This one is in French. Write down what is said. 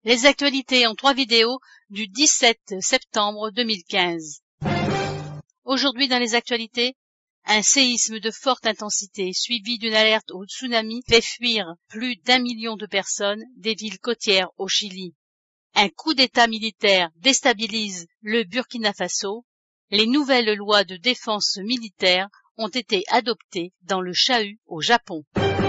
Les actualités en 3 vidéos du 17 septembre 2015. Aujourd'hui dans les actualités, un séisme de forte intensité suivi d'une alerte au tsunami fait fuir plus d'1 million de personnes des villes côtières au Chili. Un coup d'État militaire déstabilise le Burkina Faso. Les nouvelles lois de défense militaire ont été adoptées dans le Chahut au Japon.